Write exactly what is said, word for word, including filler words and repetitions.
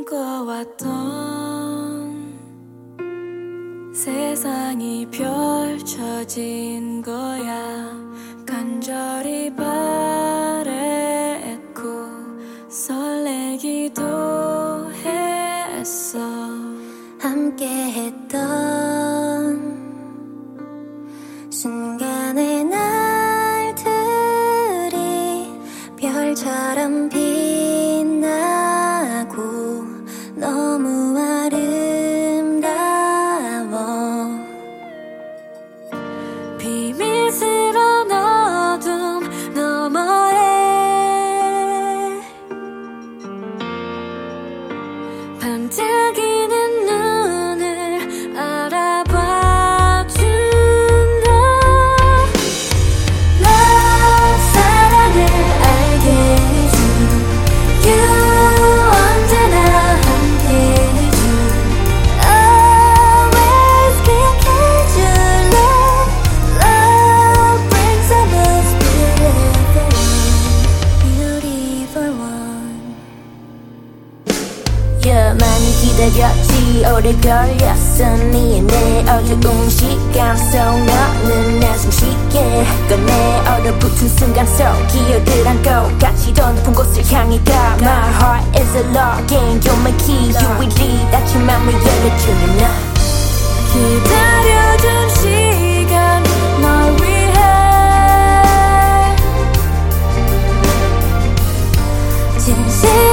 꿈꿔왔던 세상이 펼쳐진 거야. 간절히 바랬고 설레기도 했어. 함께했던 순간의 날들이 별처럼 빛나고 너무 아름다워. 비밀스러운 어둠 너머에 반짝이는 눈을 알아봐준 너. Love, 사랑을 알게 해준 You, 언제나 함께 해준 Always 기억해줄래. Love brings the most beautiful one, beautiful one. Yeah, 많이 기다렸지. 오래 걸렸어. 미안해. 어두운 시간 속 너는 내 숨쉬게 꺼내. 얼어붙은 순간 속 기억을 안고 같이 더 높은 곳을 향해 가. My heart is a login. You're my key. 유일히 닫힌 맘을 열어주는 나. 기다려준 시간 널 위해 진심